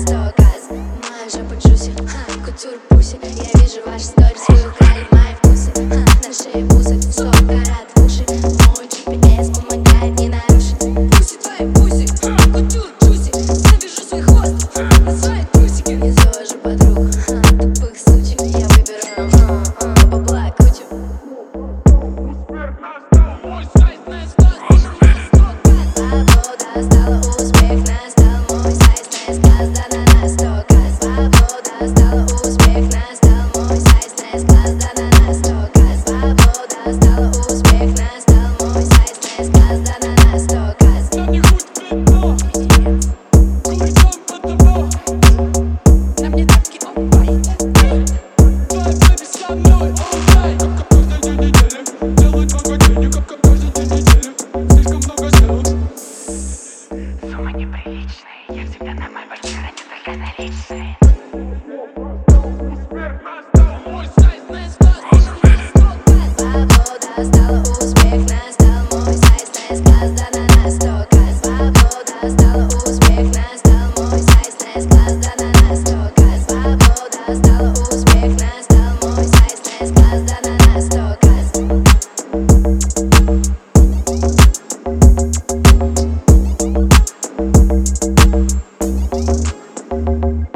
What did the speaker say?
стоказ. Моя жопа джуси, кутюр пуси. Я вижу ваши сторис, вы украли мои вкусы. На шее бусы, 100 карат в уши. Мой GPS помогает не нарушить. Пуси твои пуси, кутюр джуси. Я вижу свой хвост на свои трусики. Не зожу подруг, тупых сучек. Я выберу бабла кучу. Свобода стала успех, настал мой сайз, не сказ, да на стоказ. Свобода стала успех, настал мой сайз, не сказ, да на стоказ. Свобода стала успех, настал мой сайз, не сказ, да на стоказ. Нам не хоть видно, курицам одного. Нам не тапки, он бait. Твоя бэби со мной, alright. Как каждый день недели, делает много денег, как каждый день недели. Слишком много сделок. Суммы неприличные, я всегда на мой большой, не только наличные. Свобода стала успех, настал мой сайз, не сказ, да на стоказ. Свобода стала успех, настал мой сайз, не сказ, да на стоказ. Свобода стала успех, настал мой сайз, не сказ, да на стоказ.